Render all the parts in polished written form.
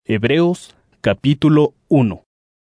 Hebreos capítulo 1.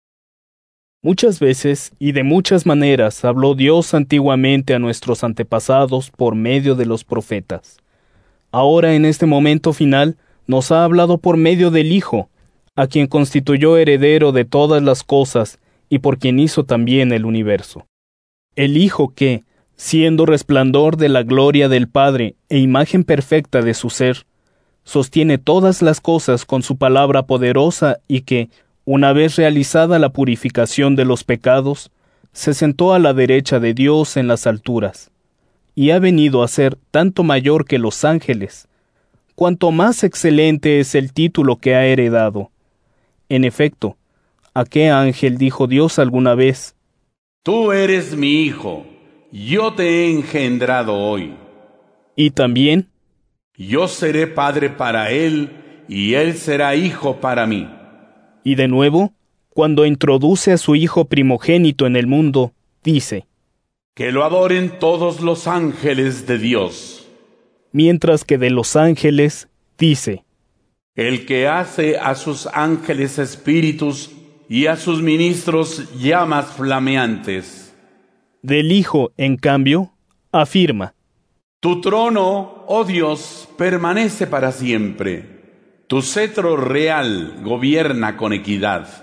Muchas veces y de muchas maneras habló Dios antiguamente a nuestros antepasados por medio de los profetas. Ahora en este momento final nos ha hablado por medio del Hijo, a quien constituyó heredero de todas las cosas y por quien hizo también el universo. El Hijo que, siendo resplandor de la gloria del Padre e imagen perfecta de su ser, sostiene todas las cosas con su palabra poderosa y que, una vez realizada la purificación de los pecados, se sentó a la derecha de Dios en las alturas, y ha venido a ser tanto mayor que los ángeles, cuanto más excelente es el título que ha heredado. En efecto, ¿a qué ángel dijo Dios alguna vez: Tú eres mi hijo, yo te he engendrado hoy? Y también: Yo seré padre para él, y él será hijo para mí. Y de nuevo, cuando introduce a su hijo primogénito en el mundo, dice: Que lo adoren todos los ángeles de Dios. Mientras que de los ángeles, dice: El que hace a sus ángeles espíritus y a sus ministros llamas flameantes. Del Hijo, en cambio, afirma: Tu trono, oh Dios, permanece para siempre. Tu cetro real gobierna con equidad.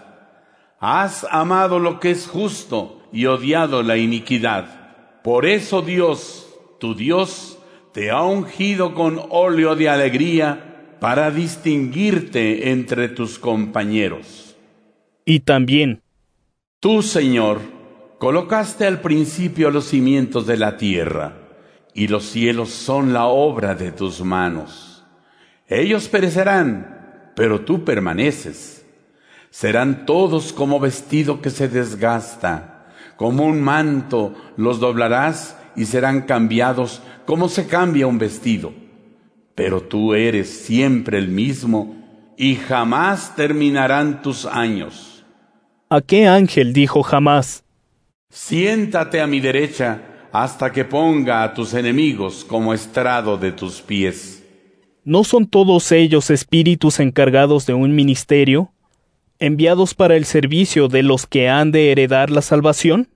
Has amado lo que es justo y odiado la iniquidad. Por eso Dios, tu Dios, te ha ungido con óleo de alegría para distinguirte entre tus compañeros. Y también: Tú, Señor, colocaste al principio los cimientos de la tierra, y los cielos son la obra de tus manos. Ellos perecerán, pero tú permaneces. Serán todos como vestido que se desgasta, como un manto los doblarás y serán cambiados como se cambia un vestido. Pero tú eres siempre el mismo y jamás terminarán tus años. ¿A qué ángel dijo jamás: Siéntate a mi derecha hasta que ponga a tus enemigos como estrado de tus pies? ¿No son todos ellos espíritus encargados de un ministerio, enviados para el servicio de los que han de heredar la salvación?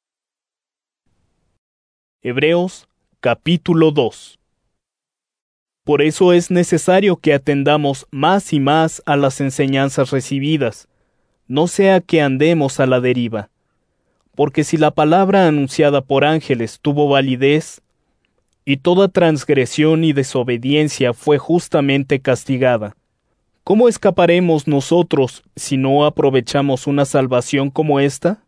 Hebreos capítulo 2. Por eso es necesario que atendamos más y más a las enseñanzas recibidas, no sea que andemos a la deriva. Porque si la palabra anunciada por ángeles tuvo validez, y toda transgresión y desobediencia fue justamente castigada, ¿cómo escaparemos nosotros si no aprovechamos una salvación como esta?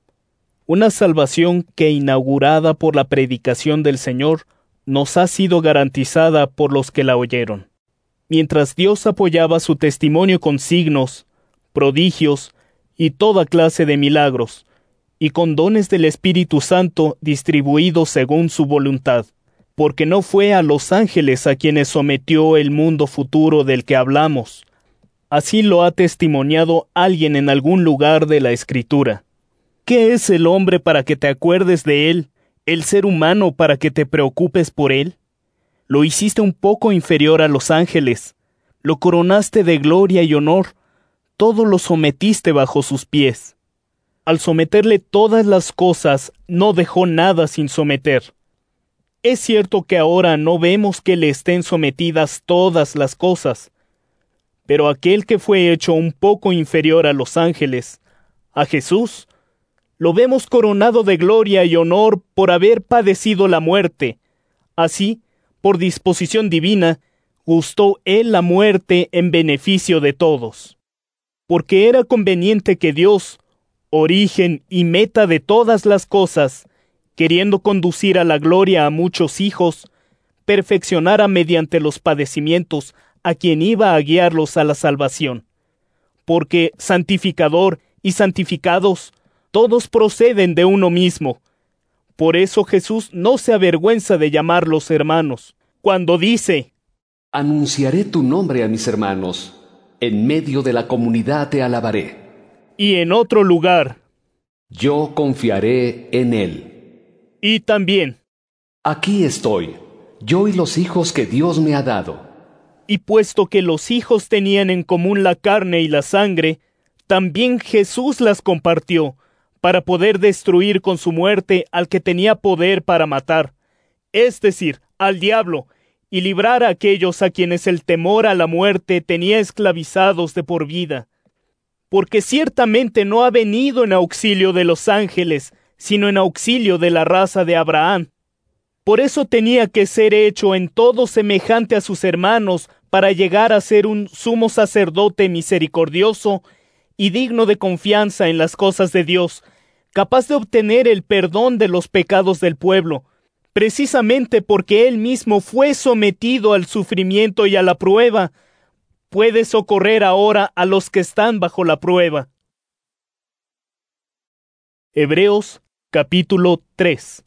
Una salvación que, inaugurada por la predicación del Señor, nos ha sido garantizada por los que la oyeron. Mientras Dios apoyaba su testimonio con signos, prodigios y toda clase de milagros, y con dones del Espíritu Santo distribuidos según su voluntad, porque no fue a los ángeles a quienes sometió el mundo futuro del que hablamos. Así lo ha testimoniado alguien en algún lugar de la Escritura. ¿Qué es el hombre para que te acuerdes de él, el ser humano para que te preocupes por él? Lo hiciste un poco inferior a los ángeles, lo coronaste de gloria y honor, todo lo sometiste bajo sus pies. Al someterle todas las cosas, no dejó nada sin someter. Es cierto que ahora no vemos que le estén sometidas todas las cosas, pero aquel que fue hecho un poco inferior a los ángeles, a Jesús, lo vemos coronado de gloria y honor por haber padecido la muerte. Así, por disposición divina, gustó él la muerte en beneficio de todos. Porque era conveniente que Dios, origen y meta de todas las cosas, queriendo conducir a la gloria a muchos hijos, perfeccionara mediante los padecimientos a quien iba a guiarlos a la salvación. Porque santificador y santificados, todos proceden de uno mismo. Por eso Jesús no se avergüenza de llamarlos hermanos, cuando dice: Anunciaré tu nombre a mis hermanos, en medio de la comunidad te alabaré. Y en otro lugar: Yo confiaré en él. Y también: Aquí estoy, yo y los hijos que Dios me ha dado. Y puesto que los hijos tenían en común la carne y la sangre, también Jesús las compartió, para poder destruir con su muerte al que tenía poder para matar, es decir, al diablo, y librar a aquellos a quienes el temor a la muerte tenía esclavizados de por vida. Porque ciertamente no ha venido en auxilio de los ángeles, sino en auxilio de la raza de Abraham. Por eso tenía que ser hecho en todo semejante a sus hermanos, para llegar a ser un sumo sacerdote misericordioso y digno de confianza en las cosas de Dios, capaz de obtener el perdón de los pecados del pueblo, precisamente porque él mismo fue sometido al sufrimiento y a la prueba, puede socorrer ahora a los que están bajo la prueba. Hebreos capítulo 3.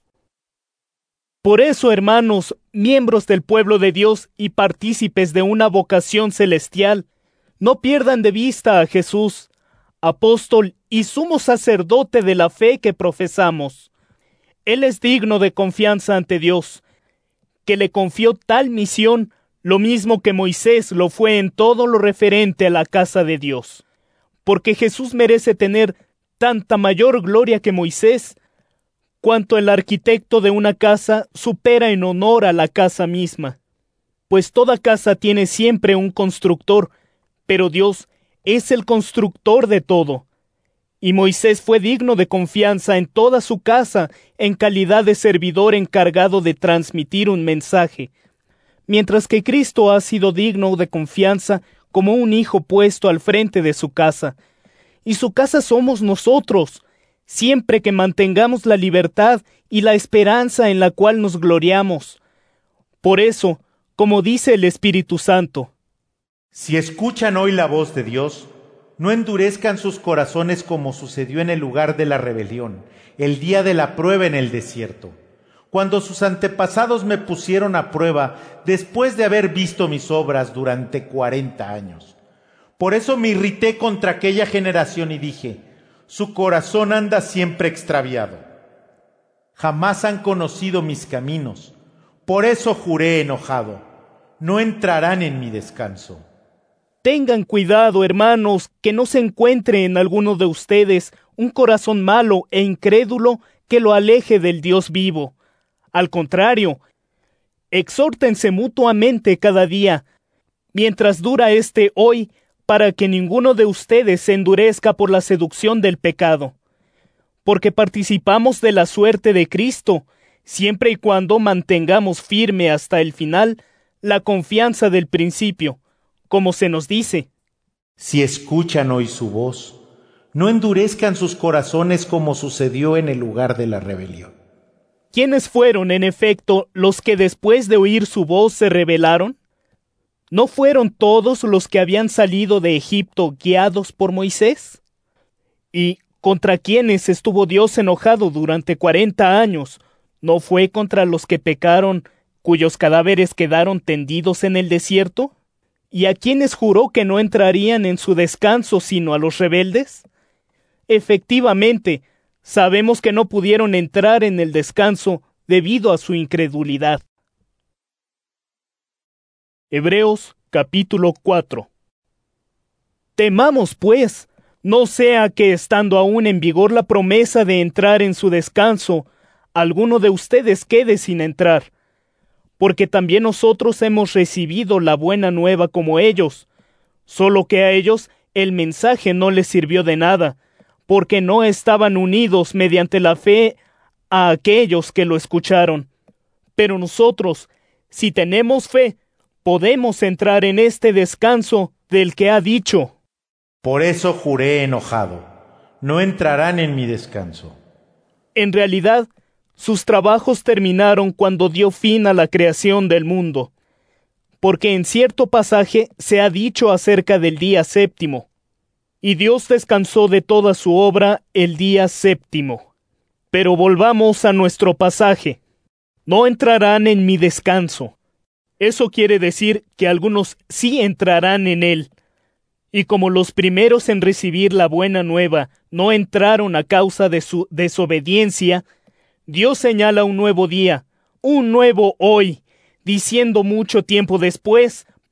Por eso, hermanos, miembros del pueblo de Dios y partícipes de una vocación celestial, no pierdan de vista a Jesús, apóstol y sumo sacerdote de la fe que profesamos. Él es digno de confianza ante Dios, que le confió tal misión, lo mismo que Moisés lo fue en todo lo referente a la casa de Dios. Porque Jesús merece tener tanta mayor gloria que Moisés, cuanto el arquitecto de una casa supera en honor a la casa misma. Pues toda casa tiene siempre un constructor, pero Dios es el constructor de todo. Y Moisés fue digno de confianza en toda su casa, en calidad de servidor encargado de transmitir un mensaje, mientras que Cristo ha sido digno de confianza como un hijo puesto al frente de su casa. Y su casa somos nosotros, siempre que mantengamos la libertad y la esperanza en la cual nos gloriamos. Por eso, como dice el Espíritu Santo, si escuchan hoy la voz de Dios, no endurezcan sus corazones como sucedió en el lugar de la rebelión, el día de la prueba en el desierto, cuando sus antepasados me pusieron a prueba después de haber visto mis obras durante 40 años. Por eso me irrité contra aquella generación y dije, su corazón anda siempre extraviado. Jamás han conocido mis caminos, por eso juré enojado, no entrarán en mi descanso. Tengan cuidado, hermanos, que no se encuentre en alguno de ustedes un corazón malo e incrédulo que lo aleje del Dios vivo. Al contrario, exhórtense mutuamente cada día, mientras dura este hoy, para que ninguno de ustedes se endurezca por la seducción del pecado. Porque participamos de la suerte de Cristo, siempre y cuando mantengamos firme hasta el final la confianza del principio, como se nos dice. Si escuchan hoy su voz, no endurezcan sus corazones como sucedió en el lugar de la rebelión. ¿Quiénes fueron, en efecto, los que después de oír su voz se rebelaron? ¿No fueron todos los que habían salido de Egipto guiados por Moisés? ¿Y contra quiénes estuvo Dios enojado durante 40 años? ¿No fue contra los que pecaron, cuyos cadáveres quedaron tendidos en el desierto? ¿Y a quiénes juró que no entrarían en su descanso sino a los rebeldes? Efectivamente, sabemos que no pudieron entrar en el descanso debido a su incredulidad. Hebreos capítulo 4. Temamos, pues, no sea que estando aún en vigor la promesa de entrar en su descanso, alguno de ustedes quede sin entrar. Porque también nosotros hemos recibido la buena nueva como ellos, solo que a ellos el mensaje no les sirvió de nada, porque no estaban unidos mediante la fe a aquellos que lo escucharon. Pero nosotros, si tenemos fe, podemos entrar en este descanso del que ha dicho: por eso juré enojado, no entrarán en mi descanso. En realidad, sus trabajos terminaron cuando dio fin a la creación del mundo, porque en cierto pasaje se ha dicho acerca del día séptimo, y Dios descansó de toda su obra el día séptimo. Pero volvamos a nuestro pasaje. No entrarán en mi descanso. Eso quiere decir que algunos sí entrarán en él. Y como los primeros en recibir la buena nueva no entraron a causa de su desobediencia, Dios señala un nuevo día, un nuevo hoy, diciendo mucho tiempo después,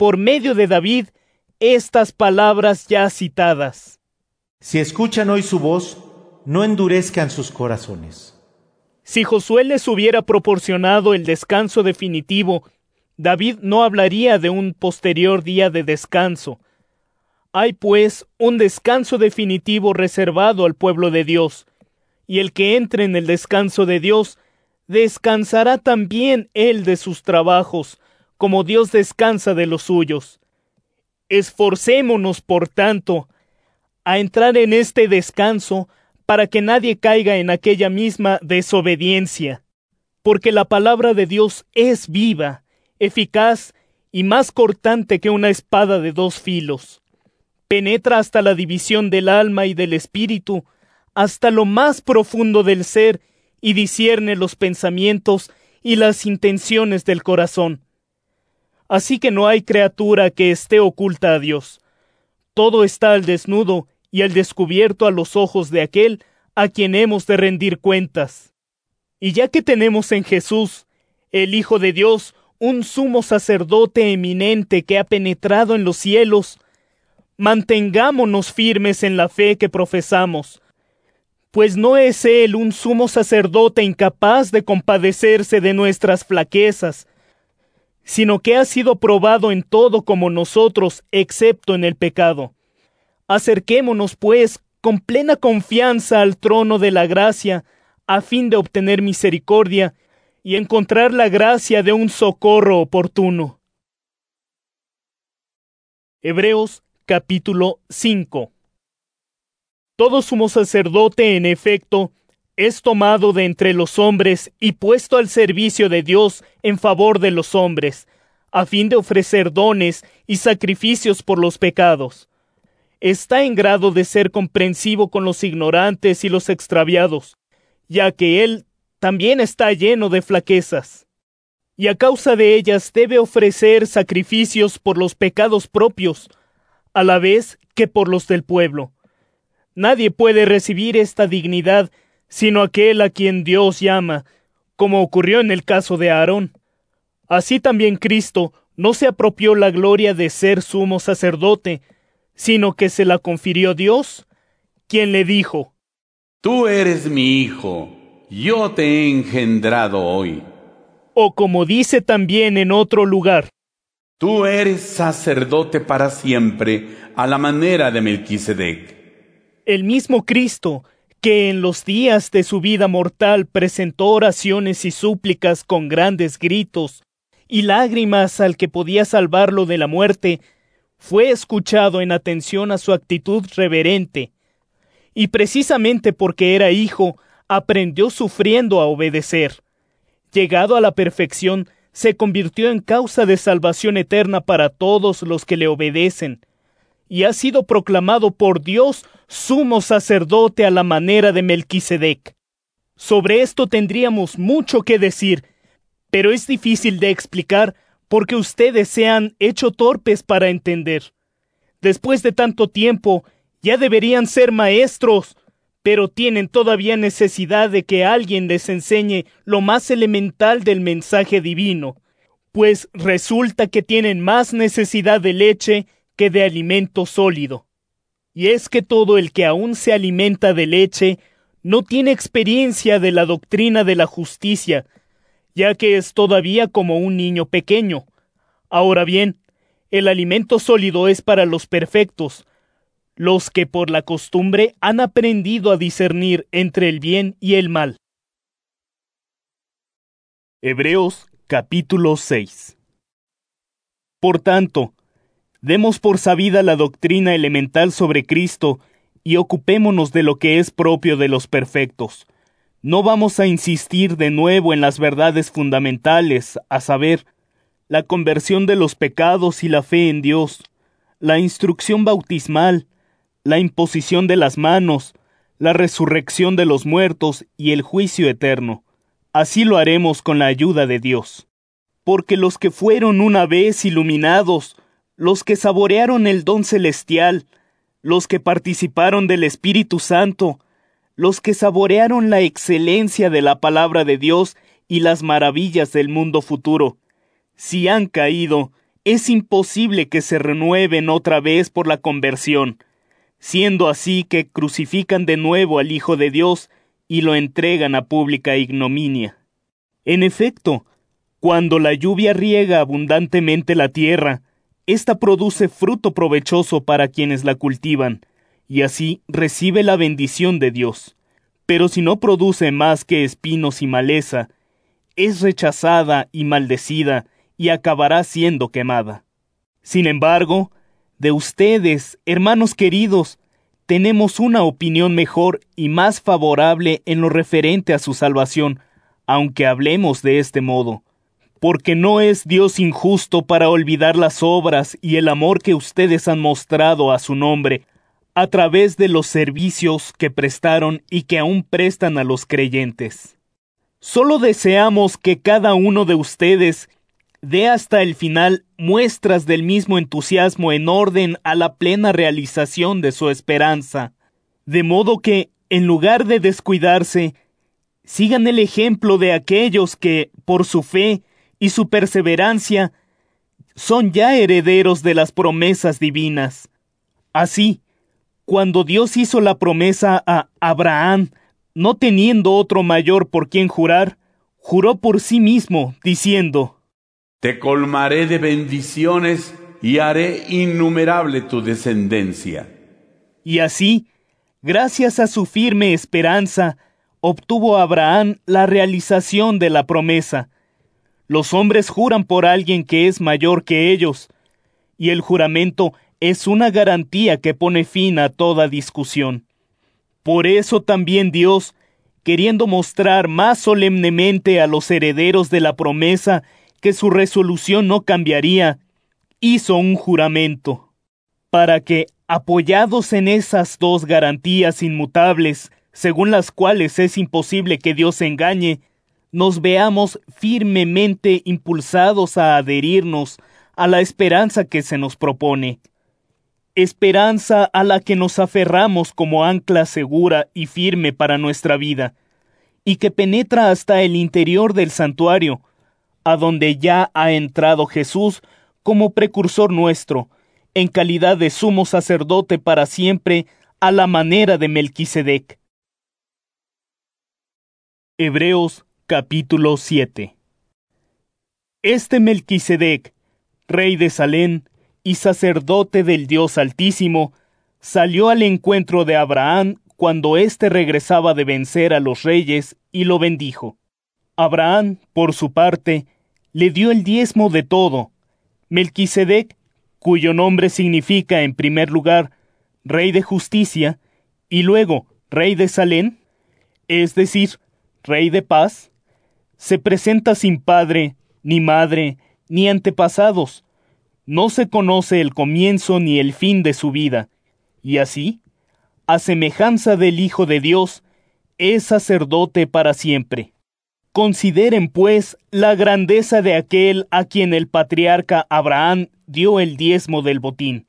por medio de David, estas palabras ya citadas. Si escuchan hoy su voz, no endurezcan sus corazones. Si Josué les hubiera proporcionado el descanso definitivo, David no hablaría de un posterior día de descanso. Hay, pues, un descanso definitivo reservado al pueblo de Dios, y el que entre en el descanso de Dios, descansará también él de sus trabajos, como Dios descansa de los suyos. Esforcémonos, por tanto, a entrar en este descanso, para que nadie caiga en aquella misma desobediencia. Porque la palabra de Dios es viva, eficaz y más cortante que una espada de 2 filos. Penetra hasta la división del alma y del espíritu, hasta lo más profundo del ser, y discierne los pensamientos y las intenciones del corazón. Así que no hay criatura que esté oculta a Dios. Todo está al desnudo y al descubierto a los ojos de aquel a quien hemos de rendir cuentas. Y ya que tenemos en Jesús, el Hijo de Dios, un sumo sacerdote eminente que ha penetrado en los cielos, mantengámonos firmes en la fe que profesamos, pues no es Él un sumo sacerdote incapaz de compadecerse de nuestras flaquezas, sino que ha sido probado en todo como nosotros, excepto en el pecado. Acerquémonos, pues, con plena confianza al trono de la gracia, a fin de obtener misericordia y encontrar la gracia de un socorro oportuno. Hebreos capítulo 5. Todo sumo sacerdote, en efecto, es tomado de entre los hombres y puesto al servicio de Dios en favor de los hombres, a fin de ofrecer dones y sacrificios por los pecados. Está en grado de ser comprensivo con los ignorantes y los extraviados, ya que él también está lleno de flaquezas. Y a causa de ellas debe ofrecer sacrificios por los pecados propios, a la vez que por los del pueblo. Nadie puede recibir esta dignidad sino aquel a quien Dios llama, como ocurrió en el caso de Aarón. Así también Cristo no se apropió la gloria de ser sumo sacerdote, sino que se la confirió Dios, quien le dijo: Tú eres mi hijo, yo te he engendrado hoy. O como dice también en otro lugar: Tú eres sacerdote para siempre, a la manera de Melquisedec. El mismo Cristo, que en los días de su vida mortal presentó oraciones y súplicas con grandes gritos y lágrimas al que podía salvarlo de la muerte, fue escuchado en atención a su actitud reverente, y precisamente porque era hijo, aprendió sufriendo a obedecer. Llegado a la perfección, se convirtió en causa de salvación eterna para todos los que le obedecen, y ha sido proclamado por Dios sumo sacerdote a la manera de Melquisedec. Sobre esto tendríamos mucho que decir, pero es difícil de explicar porque ustedes se han hecho torpes para entender. Después de tanto tiempo, ya deberían ser maestros, pero tienen todavía necesidad de que alguien les enseñe lo más elemental del mensaje divino, pues resulta que tienen más necesidad de leche que de alimento sólido. Y es que todo el que aún se alimenta de leche no tiene experiencia de la doctrina de la justicia, ya que es todavía como un niño pequeño. Ahora bien, el alimento sólido es para los perfectos, los que por la costumbre han aprendido a discernir entre el bien y el mal. Hebreos capítulo 6. Por tanto, demos por sabida la doctrina elemental sobre Cristo y ocupémonos de lo que es propio de los perfectos. No vamos a insistir de nuevo en las verdades fundamentales, a saber, la conversión de los pecados y la fe en Dios, la instrucción bautismal, la imposición de las manos, la resurrección de los muertos y el juicio eterno. Así lo haremos con la ayuda de Dios. Porque los que fueron una vez iluminados, los que saborearon el don celestial, los que participaron del Espíritu Santo, los que saborearon la excelencia de la palabra de Dios y las maravillas del mundo futuro, si han caído, es imposible que se renueven otra vez por la conversión, siendo así que crucifican de nuevo al Hijo de Dios y lo entregan a pública ignominia. En efecto, cuando la lluvia riega abundantemente la tierra, ésta produce fruto provechoso para quienes la cultivan, y así recibe la bendición de Dios. Pero si no produce más que espinos y maleza, es rechazada y maldecida, y acabará siendo quemada. Sin embargo, de ustedes, hermanos queridos, tenemos una opinión mejor y más favorable en lo referente a su salvación, aunque hablemos de este modo, porque no es Dios injusto para olvidar las obras y el amor que ustedes han mostrado a su nombre, a través de los servicios que prestaron y que aún prestan a los creyentes. Solo deseamos que cada uno de ustedes dé hasta el final muestras del mismo entusiasmo en orden a la plena realización de su esperanza, de modo que, en lugar de descuidarse, sigan el ejemplo de aquellos que, por su fe y su perseverancia, son ya herederos de las promesas divinas. Así, cuando Dios hizo la promesa a Abraham, no teniendo otro mayor por quien jurar, juró por sí mismo, diciendo: Te colmaré de bendiciones y haré innumerable tu descendencia. Y así, gracias a su firme esperanza, obtuvo Abraham la realización de la promesa. Los hombres juran por alguien que es mayor que ellos, y el juramento es una garantía que pone fin a toda discusión. Por eso también Dios, queriendo mostrar más solemnemente a los herederos de la promesa que su resolución no cambiaría, hizo un juramento, para que, apoyados en esas dos garantías inmutables, según las cuales es imposible que Dios engañe, nos veamos firmemente impulsados a adherirnos a la esperanza que se nos propone. Esperanza a la que nos aferramos como ancla segura y firme para nuestra vida, y que penetra hasta el interior del santuario, a donde ya ha entrado Jesús como precursor nuestro, en calidad de sumo sacerdote para siempre, a la manera de Melquisedec. Hebreos capítulo 7. Este Melquisedec, rey de Salem y sacerdote del Dios Altísimo, salió al encuentro de Abraham cuando éste regresaba de vencer a los reyes y lo bendijo. Abraham, por su parte, le dio el diezmo de todo. Melquisedec, cuyo nombre significa en primer lugar Rey de Justicia y luego Rey de Salem, es decir, Rey de Paz, se presenta sin padre, ni madre, ni antepasados. No se conoce el comienzo ni el fin de su vida, y así, a semejanza del Hijo de Dios, es sacerdote para siempre. Consideren, pues, la grandeza de aquel a quien el patriarca Abraham dio el diezmo del botín.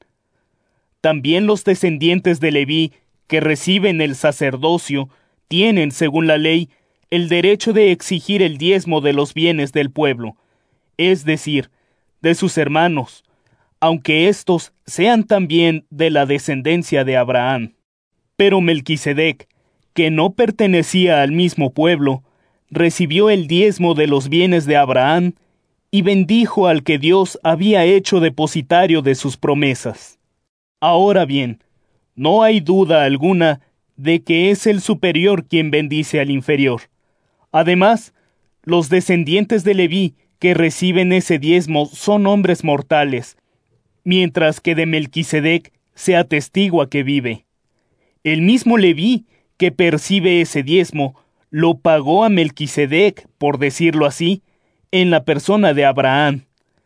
También los descendientes de Leví, que reciben el sacerdocio, tienen, según la ley, el derecho de exigir el diezmo de los bienes del pueblo, es decir, de sus hermanos, aunque éstos sean también de la descendencia de Abraham. Pero Melquisedec, que no pertenecía al mismo pueblo, recibió el diezmo de los bienes de Abraham y bendijo al que Dios había hecho depositario de sus promesas. Ahora bien, no hay duda alguna de que es el superior quien bendice al inferior. Además, los descendientes de Leví que reciben ese diezmo son hombres mortales, mientras que de Melquisedec se atestigua que vive. El mismo Leví que percibe ese diezmo lo pagó a Melquisedec, por decirlo así, en la persona de Abraham,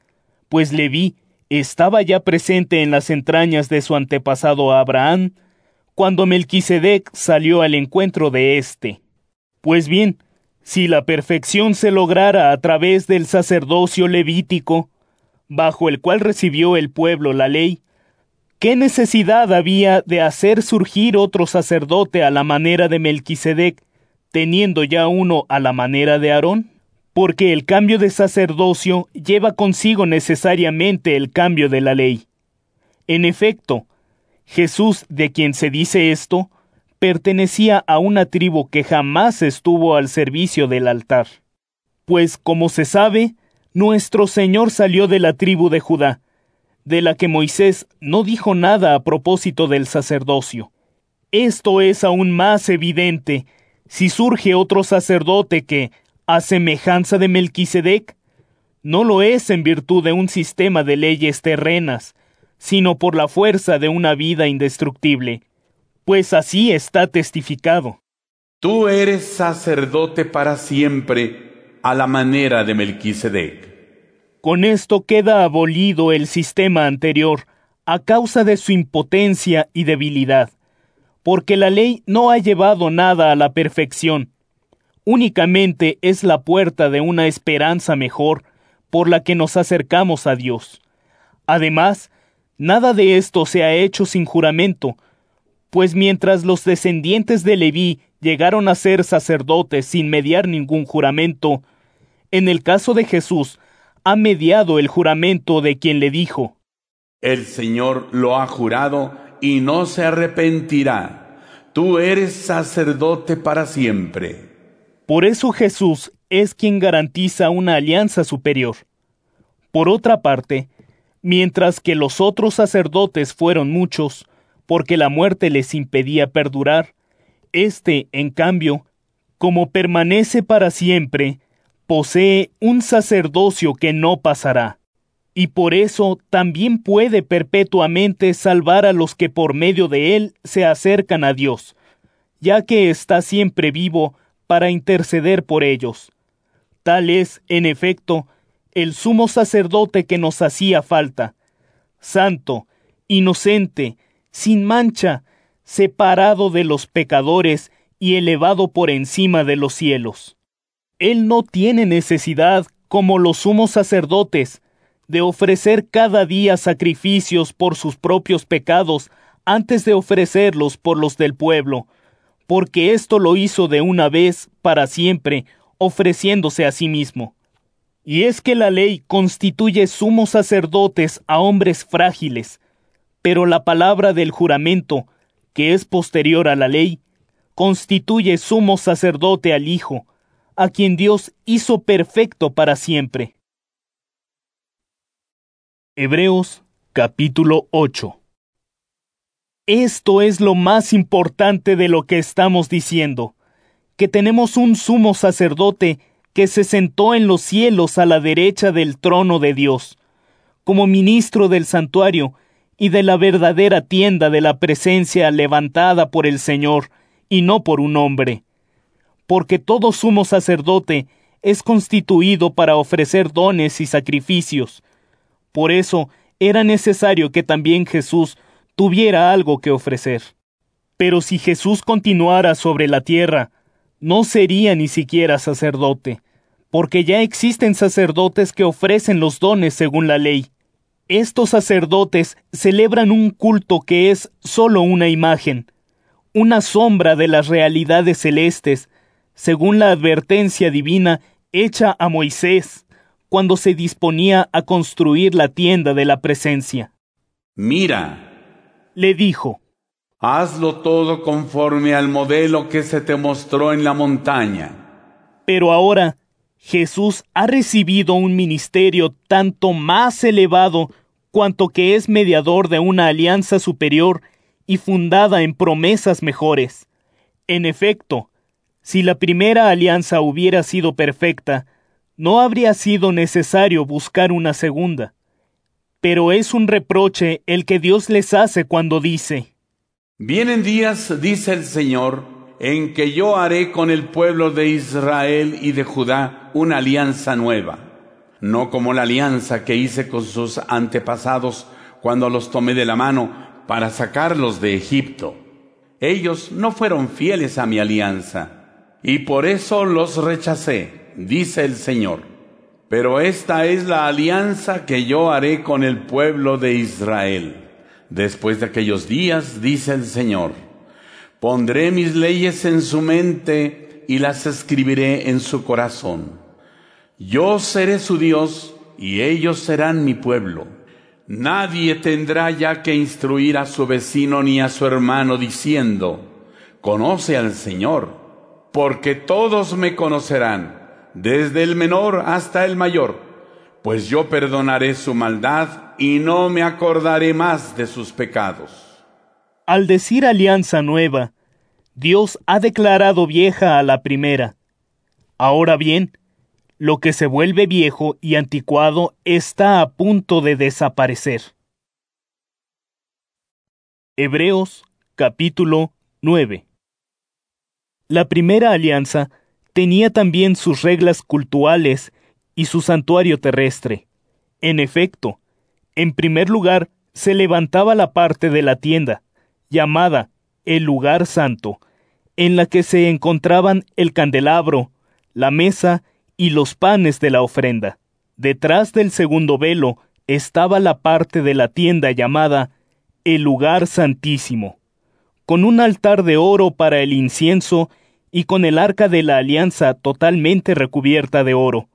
pues Leví estaba ya presente en las entrañas de su antepasado Abraham, cuando Melquisedec salió al encuentro de éste. Pues bien, si la perfección se lograra a través del sacerdocio levítico, bajo el cual recibió el pueblo la ley, ¿qué necesidad había de hacer surgir otro sacerdote a la manera de Melquisedec, teniendo ya uno a la manera de Aarón? porque el cambio de sacerdocio lleva consigo necesariamente el cambio de la ley. En efecto, Jesús, de quien se dice esto, pertenecía a una tribu que jamás estuvo al servicio del altar. Pues, como se sabe, nuestro Señor salió de la tribu de Judá, de la que Moisés no dijo nada a propósito del sacerdocio. Esto es aún más evidente si surge otro sacerdote que, a semejanza de Melquisedec, no lo es en virtud de un sistema de leyes terrenas, sino por la fuerza de una vida indestructible, pues así está testificado. Tú eres sacerdote para siempre, a la manera de Melquisedec. Con esto queda abolido el sistema anterior, a causa de su impotencia y debilidad, porque la ley no ha llevado nada a la perfección. Únicamente es la puerta de una esperanza mejor, por la que nos acercamos a Dios. Además, nada de esto se ha hecho sin juramento, pues mientras los descendientes de Leví llegaron a ser sacerdotes sin mediar ningún juramento, en el caso de Jesús, ha mediado el juramento de quien le dijo: El Señor lo ha jurado y no se arrepentirá. Tú eres sacerdote para siempre. Por eso Jesús es quien garantiza una alianza superior. Por otra parte, mientras que los otros sacerdotes fueron muchos, porque la muerte les impedía perdurar, éste, en cambio, como permanece para siempre, posee un sacerdocio que no pasará, y por eso también puede perpetuamente salvar a los que por medio de él se acercan a Dios, ya que está siempre vivo para interceder por ellos. Tal es, en efecto, el sumo sacerdote que nos hacía falta, santo, inocente, sin mancha, separado de los pecadores y elevado por encima de los cielos. Él no tiene necesidad, como los sumos sacerdotes, de ofrecer cada día sacrificios por sus propios pecados antes de ofrecerlos por los del pueblo, porque esto lo hizo de una vez para siempre, ofreciéndose a sí mismo. Y es que la ley constituye sumos sacerdotes a hombres frágiles, pero la palabra del juramento, que es posterior a la ley, constituye sumo sacerdote al Hijo, a quien Dios hizo perfecto para siempre. Hebreos capítulo 8. Esto es lo más importante de lo que estamos diciendo, que tenemos un sumo sacerdote que se sentó en los cielos a la derecha del trono de Dios, como ministro del santuario y de la verdadera tienda de la presencia levantada por el Señor y no por un hombre. Porque todo sumo sacerdote es constituido para ofrecer dones y sacrificios. Por eso era necesario que también Jesús tuviera algo que ofrecer. Pero si Jesús continuara sobre la tierra, no sería ni siquiera sacerdote, porque ya existen sacerdotes que ofrecen los dones según la ley. Estos sacerdotes celebran un culto que es solo una imagen, una sombra de las realidades celestes, según la advertencia divina hecha a Moisés, cuando se disponía a construir la tienda de la presencia. Mira, le dijo, hazlo todo conforme al modelo que se te mostró en la montaña. Pero ahora Jesús ha recibido un ministerio tanto más elevado cuanto que es mediador de una alianza superior y fundada en promesas mejores. En efecto, si la primera alianza hubiera sido perfecta, no habría sido necesario buscar una segunda. Pero es un reproche el que Dios les hace cuando dice: Vienen días, dice el Señor, en que yo haré con el pueblo de Israel y de Judá una alianza nueva, no como la alianza que hice con sus antepasados cuando los tomé de la mano para sacarlos de Egipto. Ellos no fueron fieles a mi alianza, y por eso los rechacé, dice el Señor. Pero esta es la alianza que yo haré con el pueblo de Israel. Después de aquellos días, dice el Señor, pondré mis leyes en su mente y las escribiré en su corazón. Yo seré su Dios, y ellos serán mi pueblo. Nadie tendrá ya que instruir a su vecino ni a su hermano diciendo: conoce al Señor, porque todos me conocerán, desde el menor hasta el mayor, pues yo perdonaré su maldad y no me acordaré más de sus pecados. Al decir alianza nueva, Dios ha declarado vieja a la primera. Ahora bien, lo que se vuelve viejo y anticuado está a punto de desaparecer. Hebreos capítulo 9. La primera alianza tenía también sus reglas cultuales y su santuario terrestre. En efecto, en primer lugar se levantaba la parte de la tienda, llamada el lugar santo, en la que se encontraban el candelabro, la mesa y los panes de la ofrenda. Detrás del segundo velo estaba la parte de la tienda llamada el lugar santísimo, con un altar de oro para el incienso y con el arca de la alianza totalmente recubierta de oro.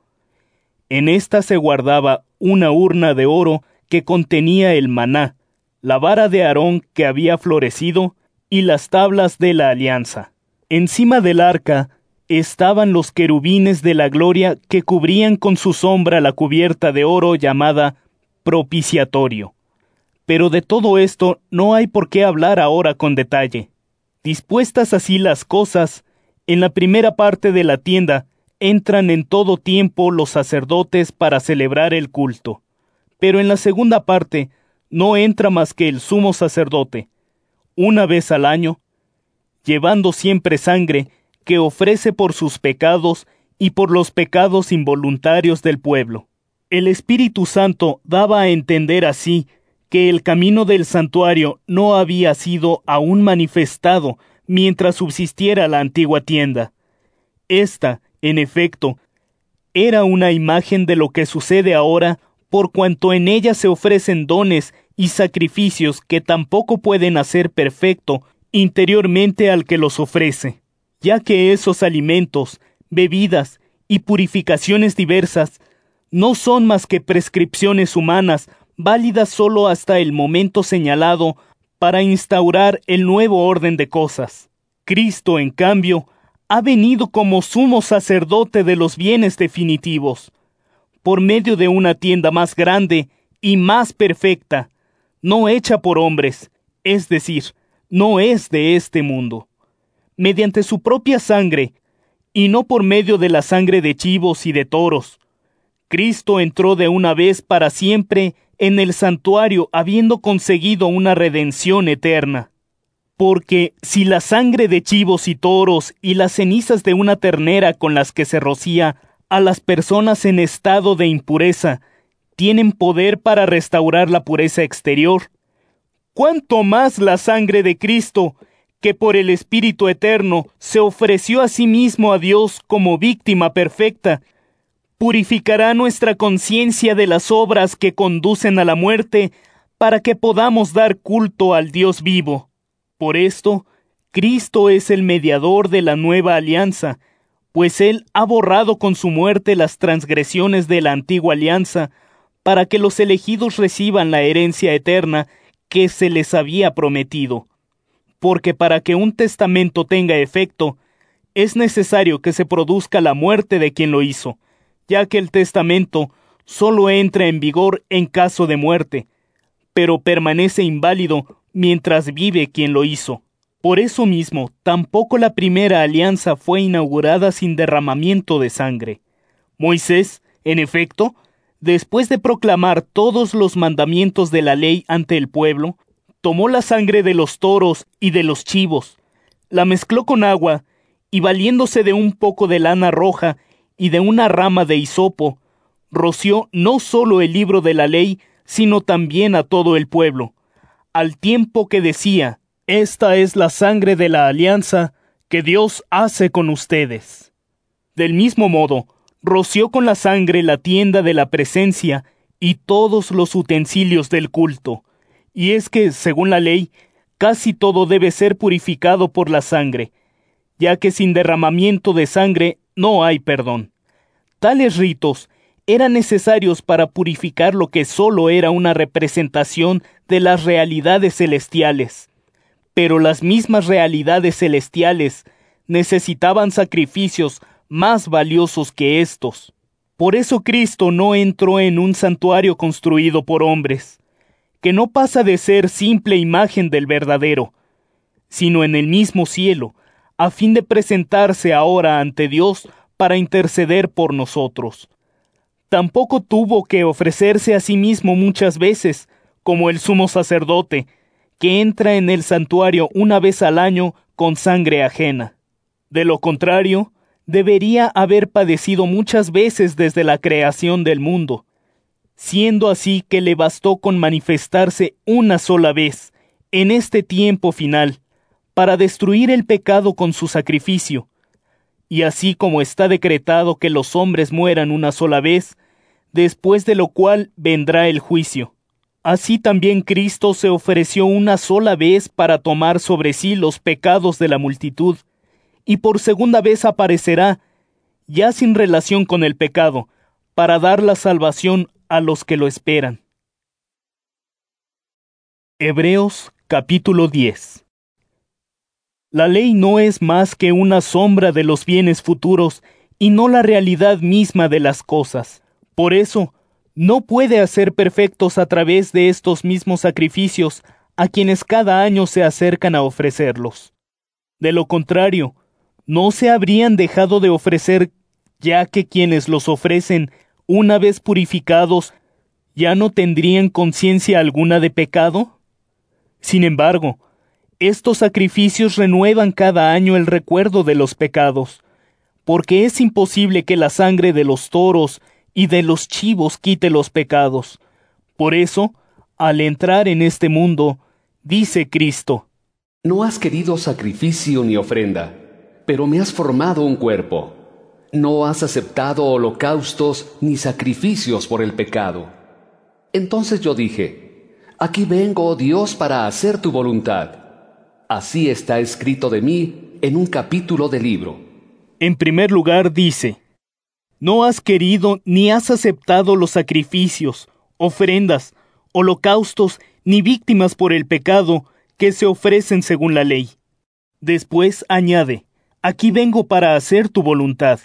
En esta se guardaba una urna de oro que contenía el maná, la vara de Aarón que había florecido y las tablas de la alianza. Encima del arca estaban los querubines de la gloria que cubrían con su sombra la cubierta de oro llamada propiciatorio. Pero de todo esto no hay por qué hablar ahora con detalle. Dispuestas así las cosas, en la primera parte de la tienda entran en todo tiempo los sacerdotes para celebrar el culto. Pero en la segunda parte no entra más que el sumo sacerdote, una vez al año, llevando siempre sangre que ofrece por sus pecados y por los pecados involuntarios del pueblo. El Espíritu Santo daba a entender así que el camino del santuario no había sido aún manifestado mientras subsistiera la antigua tienda. Esta, en efecto, era una imagen de lo que sucede ahora, por cuanto en ella se ofrecen dones y sacrificios que tampoco pueden hacer perfecto interiormente al que los ofrece, ya que esos alimentos, bebidas y purificaciones diversas no son más que prescripciones humanas válidas solo hasta el momento señalado para instaurar el nuevo orden de cosas. Cristo, en cambio, ha venido como sumo sacerdote de los bienes definitivos, por medio de una tienda más grande y más perfecta, no hecha por hombres, es decir, no es de este mundo. Mediante su propia sangre, y no por medio de la sangre de chivos y de toros, Cristo entró de una vez para siempre en el santuario, habiendo conseguido una redención eterna. Porque si la sangre de chivos y toros y las cenizas de una ternera con las que se rocía a las personas en estado de impureza tienen poder para restaurar la pureza exterior, ¿cuánto más la sangre de Cristo, que por el Espíritu Eterno se ofreció a sí mismo a Dios como víctima perfecta, purificará nuestra conciencia de las obras que conducen a la muerte, para que podamos dar culto al Dios vivo? Por esto, Cristo es el mediador de la nueva alianza, pues Él ha borrado con su muerte las transgresiones de la antigua alianza, para que los elegidos reciban la herencia eterna que se les había prometido. Porque para que un testamento tenga efecto, es necesario que se produzca la muerte de quien lo hizo, ya que el testamento solo entra en vigor en caso de muerte, pero permanece inválido mientras vive quien lo hizo. Por eso mismo, tampoco la primera alianza fue inaugurada sin derramamiento de sangre. Moisés, en efecto, después de proclamar todos los mandamientos de la ley ante el pueblo, tomó la sangre de los toros y de los chivos, la mezcló con agua, y valiéndose de un poco de lana roja y de una rama de hisopo, roció no solo el libro de la ley, sino también a todo el pueblo, al tiempo que decía: «Esta es la sangre de la alianza que Dios hace con ustedes». Del mismo modo, roció con la sangre la tienda de la presencia y todos los utensilios del culto. Y es que, según la ley, casi todo debe ser purificado por la sangre, ya que sin derramamiento de sangre no hay perdón. Tales ritos eran necesarios para purificar lo que solo era una representación de las realidades celestiales. Pero las mismas realidades celestiales necesitaban sacrificios más valiosos que estos. Por eso Cristo no entró en un santuario construido por hombres, que no pasa de ser simple imagen del verdadero, sino en el mismo cielo, a fin de presentarse ahora ante Dios para interceder por nosotros. Tampoco tuvo que ofrecerse a sí mismo muchas veces, como el sumo sacerdote, que entra en el santuario una vez al año con sangre ajena. De lo contrario, debería haber padecido muchas veces desde la creación del mundo, siendo así que le bastó con manifestarse una sola vez, en este tiempo final, para destruir el pecado con su sacrificio. Y así como está decretado que los hombres mueran una sola vez, después de lo cual vendrá el juicio, así también Cristo se ofreció una sola vez para tomar sobre sí los pecados de la multitud, y por segunda vez aparecerá, ya sin relación con el pecado, para dar la salvación a los que lo esperan. Hebreos capítulo 10. La ley no es más que una sombra de los bienes futuros y no la realidad misma de las cosas. Por eso, no puede hacer perfectos a través de estos mismos sacrificios a quienes cada año se acercan a ofrecerlos. De lo contrario, no se habrían dejado de ofrecer, ya que quienes los ofrecen, una vez purificados, ¿ya no tendrían conciencia alguna de pecado? Sin embargo, estos sacrificios renuevan cada año el recuerdo de los pecados, porque es imposible que la sangre de los toros y de los chivos quite los pecados. Por eso, al entrar en este mundo, dice Cristo: No has querido sacrificio ni ofrenda, pero me has formado un cuerpo. No has aceptado holocaustos ni sacrificios por el pecado. Entonces yo dije: Aquí vengo, oh Dios, para hacer tu voluntad. Así está escrito de mí en un capítulo del libro. En primer lugar dice: No has querido ni has aceptado los sacrificios, ofrendas, holocaustos ni víctimas por el pecado que se ofrecen según la ley. Después añade: Aquí vengo para hacer tu voluntad.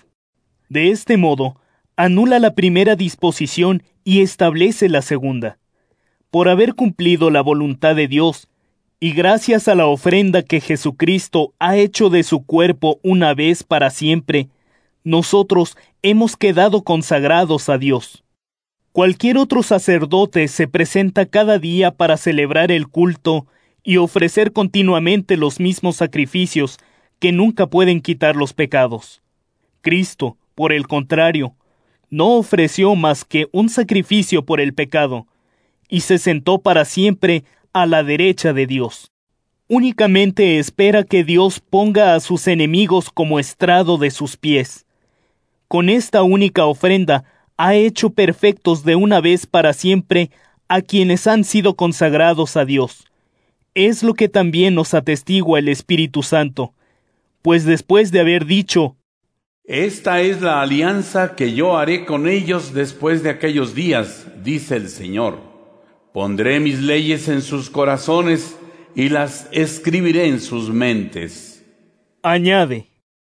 De este modo, anula la primera disposición y establece la segunda. Por haber cumplido la voluntad de Dios, y gracias a la ofrenda que Jesucristo ha hecho de su cuerpo una vez para siempre, nosotros hemos quedado consagrados a Dios. Cualquier otro sacerdote se presenta cada día para celebrar el culto y ofrecer continuamente los mismos sacrificios que nunca pueden quitar los pecados. Cristo, por el contrario, no ofreció más que un sacrificio por el pecado, y se sentó para siempre a la derecha de Dios. Únicamente espera que Dios ponga a sus enemigos como estrado de sus pies. Con esta única ofrenda ha hecho perfectos de una vez para siempre a quienes han sido consagrados a Dios. Es lo que también nos atestigua el Espíritu Santo, pues después de haber dicho: Esta es la alianza que yo haré con ellos después de aquellos días, dice el Señor. Pondré mis leyes en sus corazones y las escribiré en sus mentes. Añade: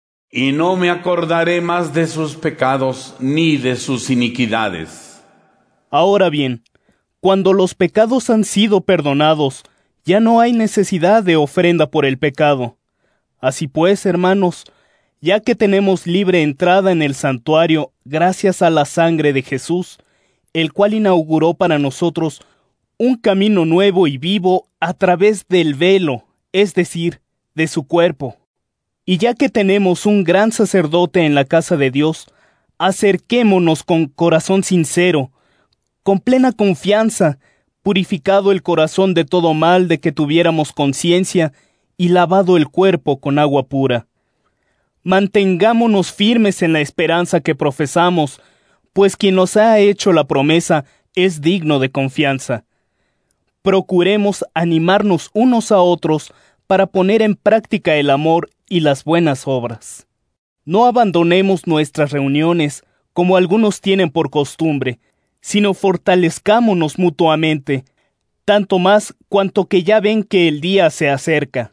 Y no me acordaré más de sus pecados ni de sus iniquidades. Ahora bien, cuando los pecados han sido perdonados, ya no hay necesidad de ofrenda por el pecado. Así pues, hermanos, ya que tenemos libre entrada en el santuario gracias a la sangre de Jesús, el cual inauguró para nosotros un camino nuevo y vivo a través del velo, es decir, de su cuerpo. Y ya que tenemos un gran sacerdote en la casa de Dios, acerquémonos con corazón sincero, con plena confianza, purificado el corazón de todo mal de que tuviéramos conciencia y lavado el cuerpo con agua pura. Mantengámonos firmes en la esperanza que profesamos, pues quien nos ha hecho la promesa es digno de confianza. Procuremos animarnos unos a otros para poner en práctica el amor y las buenas obras. No abandonemos nuestras reuniones, como algunos tienen por costumbre, sino fortalezcámonos mutuamente, tanto más cuanto que ya ven que el día se acerca.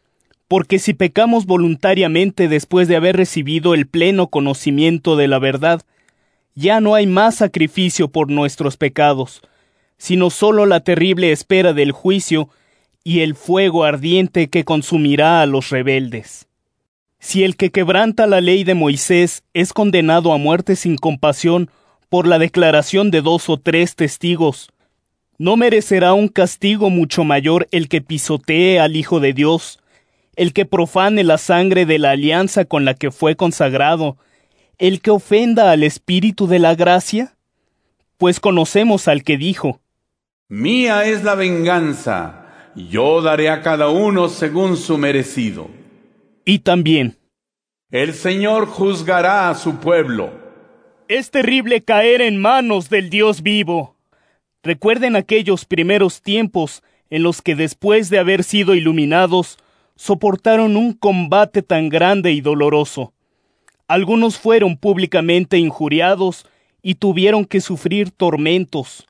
Porque si pecamos voluntariamente después de haber recibido el pleno conocimiento de la verdad, ya no hay más sacrificio por nuestros pecados, sino solo la terrible espera del juicio y el fuego ardiente que consumirá a los rebeldes. Si el que quebranta la ley de Moisés es condenado a muerte sin compasión por la declaración de 2 o 3 testigos, ¿no merecerá un castigo mucho mayor el que pisotee al Hijo de Dios, el que profane la sangre de la alianza con la que fue consagrado, el que ofenda al Espíritu de la gracia? Pues conocemos al que dijo: Mía es la venganza, yo daré a cada uno según su merecido. Y también: El Señor juzgará a su pueblo. Es terrible caer en manos del Dios vivo. Recuerden aquellos primeros tiempos en los que, después de haber sido iluminados, soportaron un combate tan grande y doloroso. Algunos fueron públicamente injuriados y tuvieron que sufrir tormentos.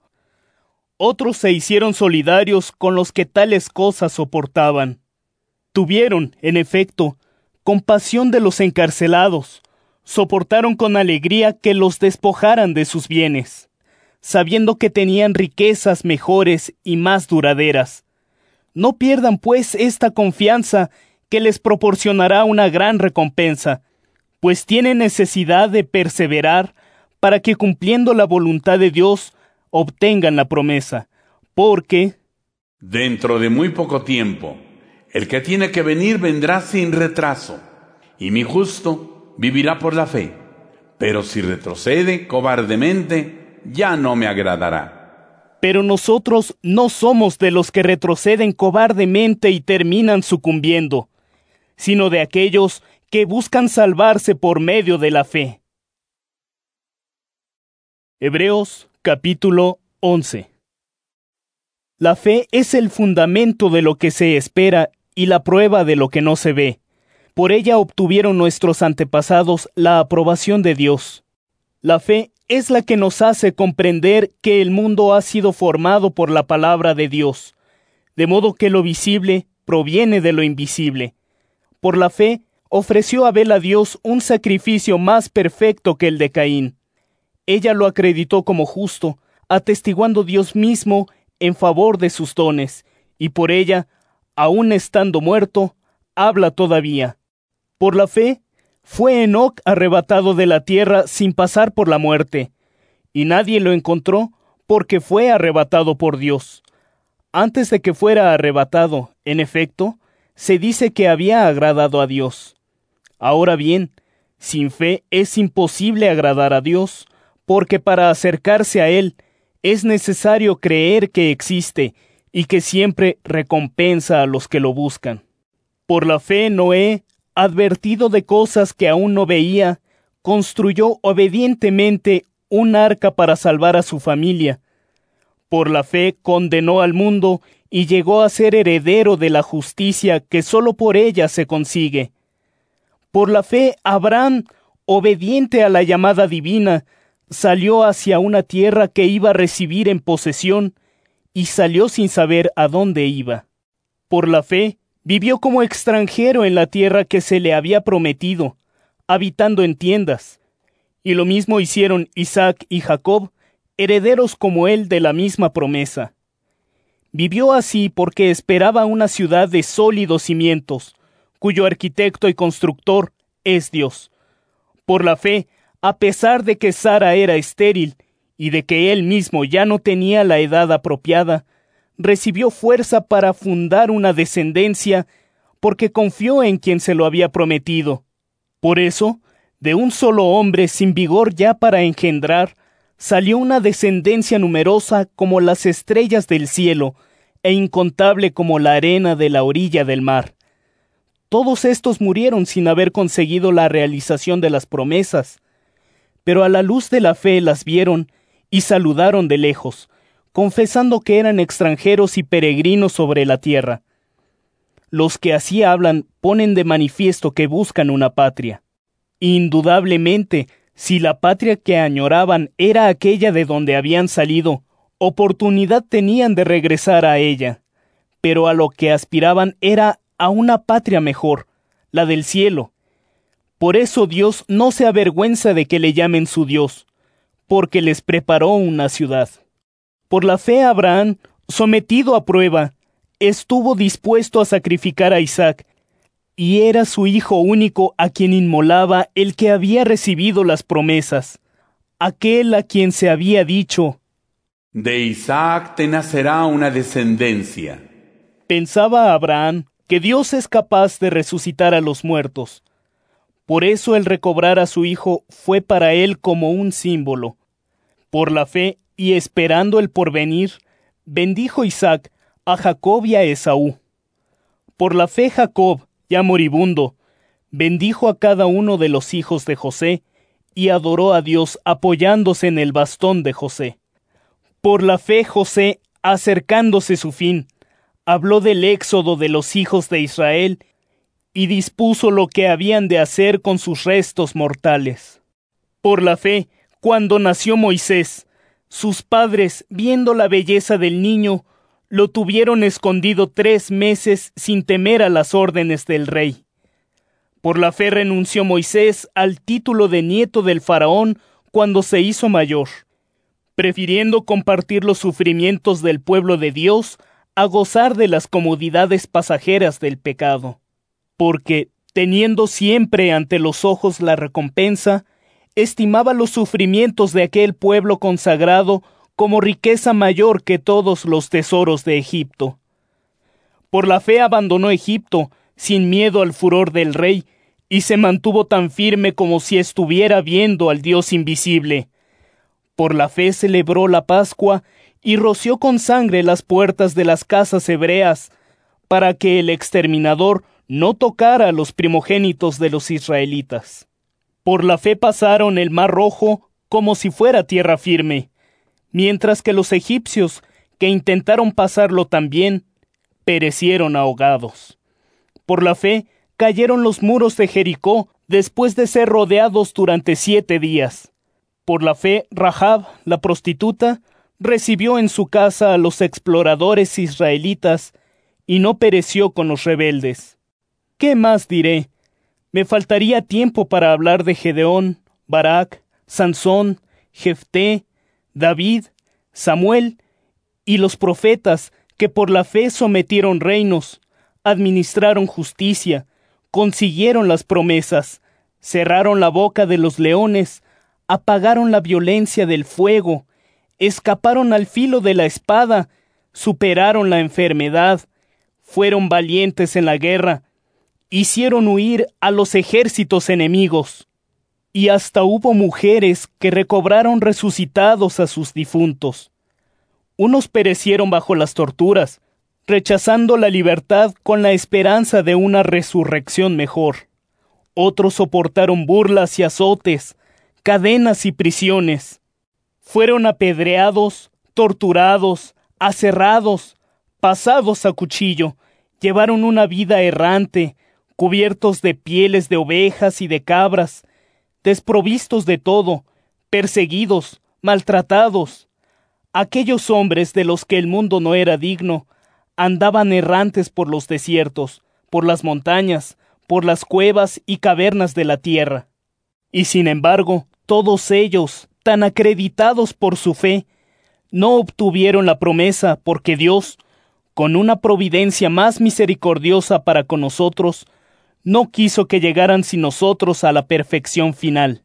Otros se hicieron solidarios con los que tales cosas soportaban. Tuvieron, en efecto, compasión de los encarcelados, soportaron con alegría que los despojaran de sus bienes, sabiendo que tenían riquezas mejores y más duraderas. No pierdan, pues, esta confianza que les proporcionará una gran recompensa, pues tienen necesidad de perseverar para que, cumpliendo la voluntad de Dios, obtengan la promesa, porque dentro de muy poco tiempo, el que tiene que venir vendrá sin retraso, y mi justo vivirá por la fe. Pero si retrocede cobardemente, ya no me agradará. Pero nosotros no somos de los que retroceden cobardemente y terminan sucumbiendo, sino de aquellos que buscan salvarse por medio de la fe. Hebreos capítulo 11. La fe es el fundamento de lo que se espera y la prueba de lo que no se ve. Por ella obtuvieron nuestros antepasados la aprobación de Dios. La fe es la que nos hace comprender que el mundo ha sido formado por la palabra de Dios, de modo que lo visible proviene de lo invisible. Por la fe ofreció Abel a Dios un sacrificio más perfecto que el de Caín. Ella lo acreditó como justo, atestiguando Dios mismo en favor de sus dones, y por ella, aun estando muerto, habla todavía. Por la fe, fue Enoc arrebatado de la tierra sin pasar por la muerte, y nadie lo encontró porque fue arrebatado por Dios. Antes de que fuera arrebatado, en efecto, se dice que había agradado a Dios. Ahora bien, sin fe es imposible agradar a Dios, porque para acercarse a Él es necesario creer que existe y que siempre recompensa a los que lo buscan. Por la fe Noé, advertido de cosas que aún no veía, construyó obedientemente un arca para salvar a su familia. Por la fe condenó al mundo y llegó a ser heredero de la justicia que sólo por ella se consigue. Por la fe Abraham, obediente a la llamada divina, salió hacia una tierra que iba a recibir en posesión, y salió sin saber a dónde iba. Por la fe, vivió como extranjero en la tierra que se le había prometido, habitando en tiendas. Y lo mismo hicieron Isaac y Jacob, herederos como él de la misma promesa. Vivió así porque esperaba una ciudad de sólidos cimientos, cuyo arquitecto y constructor es Dios. Por la fe, a pesar de que Sara era estéril y de que él mismo ya no tenía la edad apropiada, recibió fuerza para fundar una descendencia porque confió en quien se lo había prometido. Por eso, de un solo hombre sin vigor ya para engendrar, salió una descendencia numerosa como las estrellas del cielo e incontable como la arena de la orilla del mar. Todos estos murieron sin haber conseguido la realización de las promesas, pero a la luz de la fe las vieron y saludaron de lejos, confesando que eran extranjeros y peregrinos sobre la tierra. Los que así hablan ponen de manifiesto que buscan una patria. Indudablemente, Si la patria que añoraban era aquella de donde habían salido, oportunidad tenían de regresar a ella, pero a lo que aspiraban era a una patria mejor, la del cielo. Por eso Dios no se avergüenza de que le llamen su Dios, porque les preparó una ciudad. Por la fe Abraham, sometido a prueba, estuvo dispuesto a sacrificar a Isaac, y era su hijo único a quien inmolaba el que había recibido las promesas, aquel a quien se había dicho: de Isaac te nacerá una descendencia. Pensaba Abraham que Dios es capaz de resucitar a los muertos. Por eso el recobrar a su hijo fue para él como un símbolo. Por la fe y esperando el porvenir, bendijo Isaac a Jacob y a Esaú. Por la fe Jacob, ya moribundo, bendijo a cada uno de los hijos de José y adoró a Dios apoyándose en el bastón de José. Por la fe José, acercándose su fin, habló del éxodo de los hijos de Israel y dispuso lo que habían de hacer con sus restos mortales. Por la fe, cuando nació Moisés, sus padres, viendo la belleza del niño, lo tuvieron escondido 3 meses sin temer a las órdenes del rey. Por la fe renunció Moisés al título de nieto del faraón cuando se hizo mayor, prefiriendo compartir los sufrimientos del pueblo de Dios a gozar de las comodidades pasajeras del pecado. Porque, teniendo siempre ante los ojos la recompensa, estimaba los sufrimientos de aquel pueblo consagrado como riqueza mayor que todos los tesoros de Egipto. Por la fe abandonó Egipto, sin miedo al furor del rey, y se mantuvo tan firme como si estuviera viendo al Dios invisible. Por la fe celebró la Pascua y roció con sangre las puertas de las casas hebreas, para que el exterminador no tocara a los primogénitos de los israelitas. Por la fe pasaron el mar Rojo como si fuera tierra firme, mientras que los egipcios, que intentaron pasarlo también, perecieron ahogados. Por la fe cayeron los muros de Jericó después de ser rodeados durante 7 días. Por la fe Rahab, la prostituta, recibió en su casa a los exploradores israelitas y no pereció con los rebeldes. ¿Qué más diré? Me faltaría tiempo para hablar de Gedeón, Barak, Sansón, Jefté, David, Samuel y los profetas que por la fe sometieron reinos, administraron justicia, consiguieron las promesas, cerraron la boca de los leones, apagaron la violencia del fuego, escaparon al filo de la espada, superaron la enfermedad, fueron valientes en la guerra, hicieron huir a los ejércitos enemigos. Y hasta hubo mujeres que recobraron resucitados a sus difuntos. Unos perecieron bajo las torturas, rechazando la libertad con la esperanza de una resurrección mejor. Otros soportaron burlas y azotes, cadenas y prisiones. Fueron apedreados, torturados, aserrados, pasados a cuchillo, llevaron una vida errante, cubiertos de pieles de ovejas y de cabras, desprovistos de todo, perseguidos, maltratados. Aquellos hombres de los que el mundo no era digno, andaban errantes por los desiertos, por las montañas, por las cuevas y cavernas de la tierra. Y sin embargo, todos ellos, tan acreditados por su fe, no obtuvieron la promesa porque Dios, con una providencia más misericordiosa para con nosotros, no quiso que llegaran sin nosotros a la perfección final.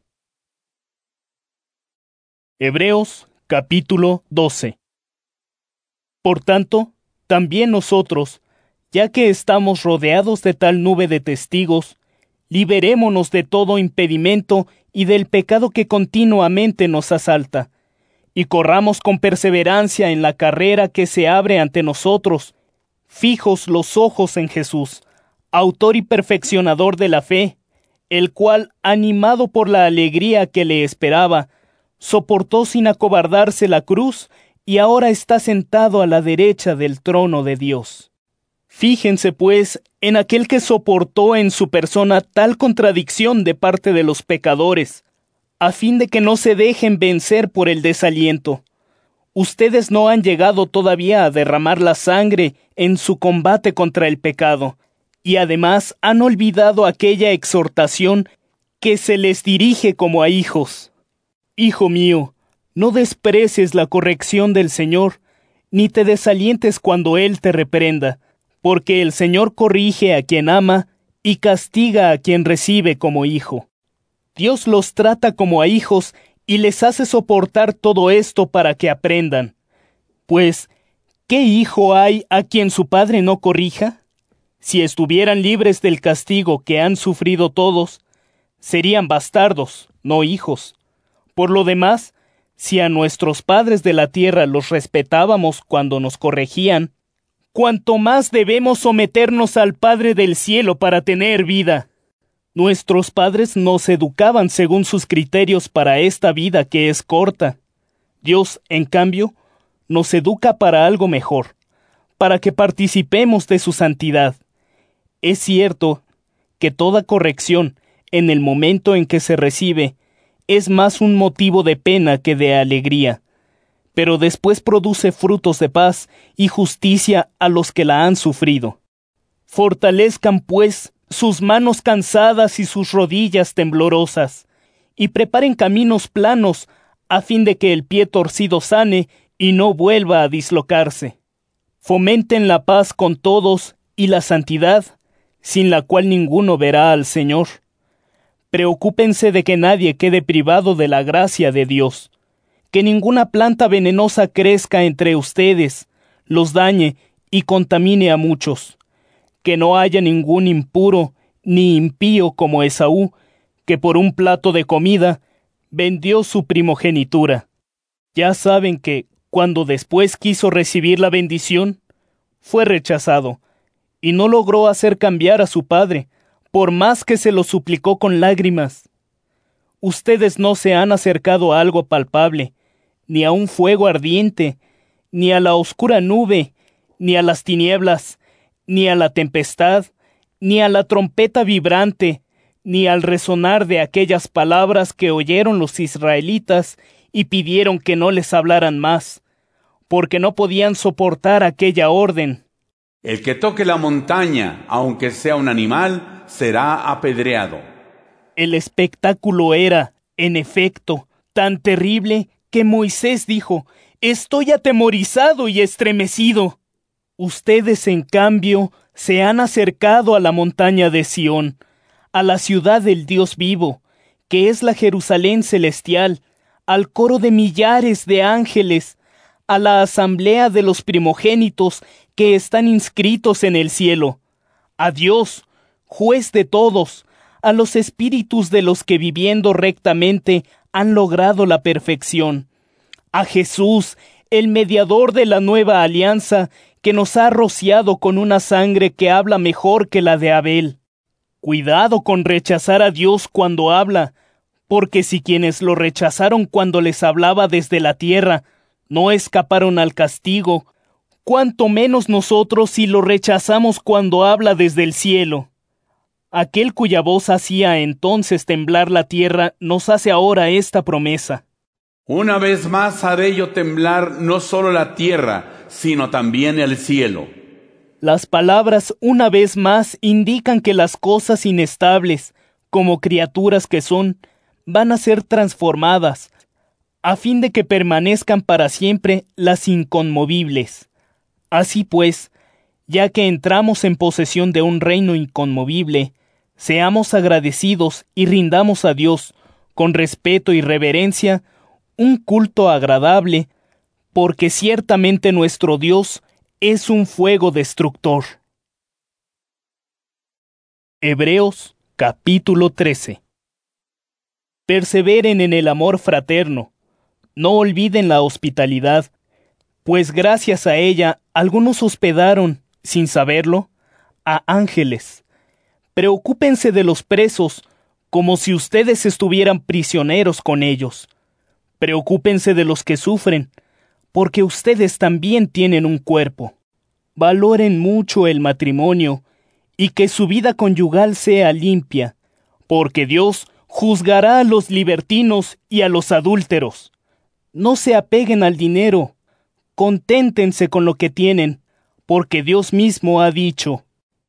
Hebreos capítulo 12. Por tanto, también nosotros, ya que estamos rodeados de tal nube de testigos, liberémonos de todo impedimento y del pecado que continuamente nos asalta, y corramos con perseverancia en la carrera que se abre ante nosotros, fijos los ojos en Jesús, autor y perfeccionador de la fe, el cual, animado por la alegría que le esperaba, soportó sin acobardarse la cruz y ahora está sentado a la derecha del trono de Dios. Fíjense, pues, en aquel que soportó en su persona tal contradicción de parte de los pecadores, a fin de que no se dejen vencer por el desaliento. Ustedes no han llegado todavía a derramar la sangre en su combate contra el pecado, y además han olvidado aquella exhortación que se les dirige como a hijos. Hijo mío, no desprecies la corrección del Señor, ni te desalientes cuando Él te reprenda, porque el Señor corrige a quien ama y castiga a quien recibe como hijo. Dios los trata como a hijos y les hace soportar todo esto para que aprendan. Pues, ¿qué hijo hay a quien su padre no corrija? Si estuvieran libres del castigo que han sufrido todos, serían bastardos, no hijos. Por lo demás, si a nuestros padres de la tierra los respetábamos cuando nos corregían, cuanto más debemos someternos al Padre del cielo para tener vida. Nuestros padres nos educaban según sus criterios para esta vida que es corta. Dios, en cambio, nos educa para algo mejor, para que participemos de su santidad. Es cierto que toda corrección, en el momento en que se recibe, es más un motivo de pena que de alegría, pero después produce frutos de paz y justicia a los que la han sufrido. Fortalezcan, pues, sus manos cansadas y sus rodillas temblorosas, y preparen caminos planos, a fin de que el pie torcido sane y no vuelva a dislocarse. Fomenten la paz con todos y la santidad, sin la cual ninguno verá al Señor. Preocúpense de que nadie quede privado de la gracia de Dios, que ninguna planta venenosa crezca entre ustedes, los dañe y contamine a muchos, que no haya ningún impuro ni impío como Esaú, que por un plato de comida vendió su primogenitura. Ya saben que, cuando después quiso recibir la bendición, fue rechazado, y no logró hacer cambiar a su padre, por más que se lo suplicó con lágrimas. Ustedes no se han acercado a algo palpable, ni a un fuego ardiente, ni a la oscura nube, ni a las tinieblas, ni a la tempestad, ni a la trompeta vibrante, ni al resonar de aquellas palabras que oyeron los israelitas y pidieron que no les hablaran más, porque no podían soportar aquella orden. El que toque la montaña, aunque sea un animal, será apedreado. El espectáculo era, en efecto, tan terrible que Moisés dijo: «Estoy atemorizado y estremecido». Ustedes, en cambio, se han acercado a la montaña de Sión, a la ciudad del Dios vivo, que es la Jerusalén celestial, al coro de millares de ángeles, a la asamblea de los primogénitos que están inscritos en el cielo, a Dios, juez de todos, a los espíritus de los que viviendo rectamente han logrado la perfección, a Jesús, el mediador de la nueva alianza, que nos ha rociado con una sangre que habla mejor que la de Abel. Cuidado con rechazar a Dios cuando habla, porque si quienes lo rechazaron cuando les hablaba desde la tierra no escaparon al castigo, cuánto menos nosotros si lo rechazamos cuando habla desde el cielo. Aquel cuya voz hacía entonces temblar la tierra nos hace ahora esta promesa: Una vez más haré yo temblar no solo la tierra, sino también el cielo. Las palabras una vez más indican que las cosas inestables, como criaturas que son, van a ser transformadas, a fin de que permanezcan para siempre las inconmovibles. Así pues, ya que entramos en posesión de un reino inconmovible, seamos agradecidos y rindamos a Dios, con respeto y reverencia, un culto agradable, porque ciertamente nuestro Dios es un fuego destructor. Hebreos capítulo 13. Perseveren en el amor fraterno, no olviden la hospitalidad, pues gracias a ella algunos hospedaron, sin saberlo, a ángeles. Preocúpense de los presos, como si ustedes estuvieran prisioneros con ellos. Preocúpense de los que sufren, porque ustedes también tienen un cuerpo. Valoren mucho el matrimonio, y que su vida conyugal sea limpia, porque Dios juzgará a los libertinos y a los adúlteros. No se apeguen al dinero, conténtense con lo que tienen, porque Dios mismo ha dicho: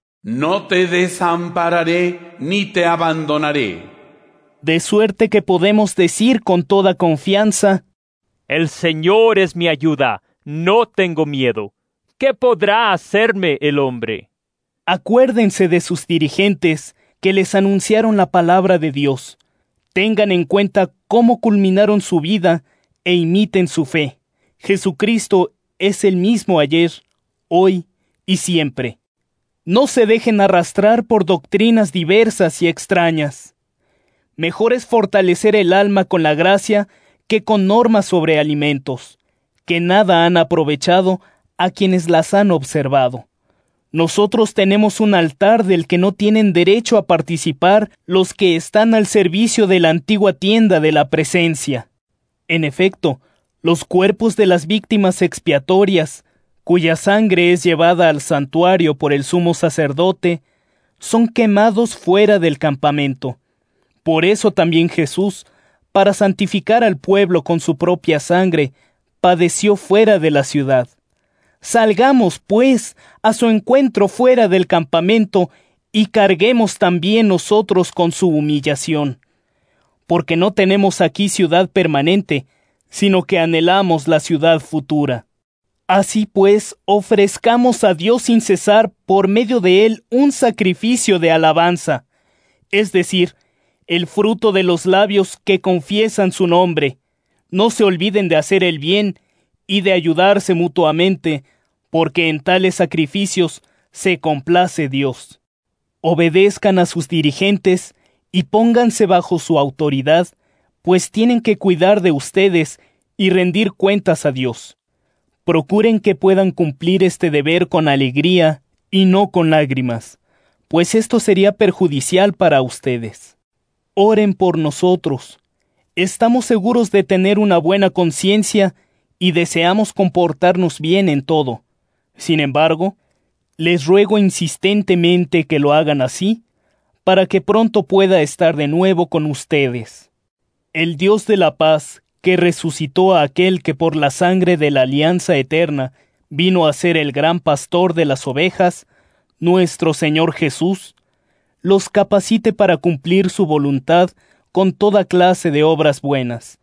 No te desampararé ni te abandonaré. De suerte que podemos decir con toda confianza: El Señor es mi ayuda, no tengo miedo. ¿Qué podrá hacerme el hombre? Acuérdense de sus dirigentes que les anunciaron la palabra de Dios. Tengan en cuenta cómo culminaron su vida e imiten su fe. Jesucristo es el mismo ayer, hoy y siempre. No se dejen arrastrar por doctrinas diversas y extrañas. Mejor es fortalecer el alma con la gracia que con normas sobre alimentos, que nada han aprovechado a quienes las han observado. Nosotros tenemos un altar del que no tienen derecho a participar los que están al servicio de la antigua tienda de la presencia. En efecto, los cuerpos de las víctimas expiatorias, cuya sangre es llevada al santuario por el sumo sacerdote, son quemados fuera del campamento. Por eso también Jesús, para santificar al pueblo con su propia sangre, padeció fuera de la ciudad. Salgamos, pues, a su encuentro fuera del campamento y carguemos también nosotros con su humillación. Porque no tenemos aquí ciudad permanente, sino que anhelamos la ciudad futura. Así pues, ofrezcamos a Dios sin cesar por medio de él un sacrificio de alabanza, es decir, el fruto de los labios que confiesan su nombre. No se olviden de hacer el bien y de ayudarse mutuamente, porque en tales sacrificios se complace Dios. Obedezcan a sus dirigentes y pónganse bajo su autoridad, pues tienen que cuidar de ustedes y rendir cuentas a Dios. Procuren que puedan cumplir este deber con alegría y no con lágrimas, pues esto sería perjudicial para ustedes. Oren por nosotros. Estamos seguros de tener una buena conciencia y deseamos comportarnos bien en todo. Sin embargo, les ruego insistentemente que lo hagan así, para que pronto pueda estar de nuevo con ustedes. El Dios de la paz, que resucitó a aquel que por la sangre de la alianza eterna vino a ser el gran pastor de las ovejas, nuestro Señor Jesús, los capacite para cumplir su voluntad con toda clase de obras buenas.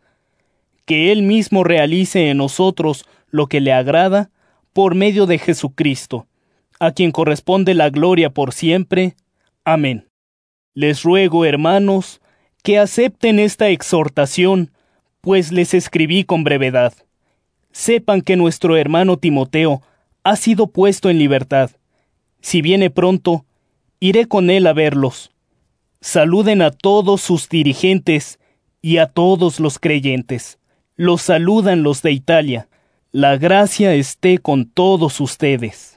Que Él mismo realice en nosotros lo que le agrada, por medio de Jesucristo, a quien corresponde la gloria por siempre. Amén. Les ruego, hermanos, que acepten esta exhortación, pues les escribí con brevedad. Sepan que nuestro hermano Timoteo ha sido puesto en libertad. Si viene pronto, iré con él a verlos. Saluden a todos sus dirigentes y a todos los creyentes. Los saludan los de Italia. La gracia esté con todos ustedes.